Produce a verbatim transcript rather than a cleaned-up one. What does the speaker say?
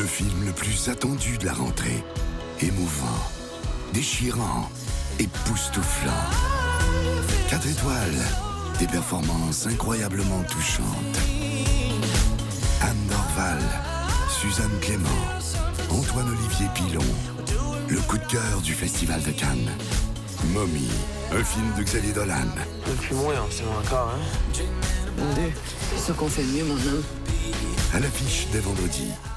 Le film le plus attendu de la rentrée. Émouvant, déchirant, époustouflant. Quatre étoiles, des performances incroyablement touchantes. Anne Dorval, Suzanne Clément, Antoine-Olivier Pilon. Le coup de cœur du Festival de Cannes. Mommy, un film de Xavier Dolan. Depuis moi, c'est mon corps, hein? Mon Dieu, c'est ce qu'on fait de mieux, mon homme. À l'affiche dès vendredi.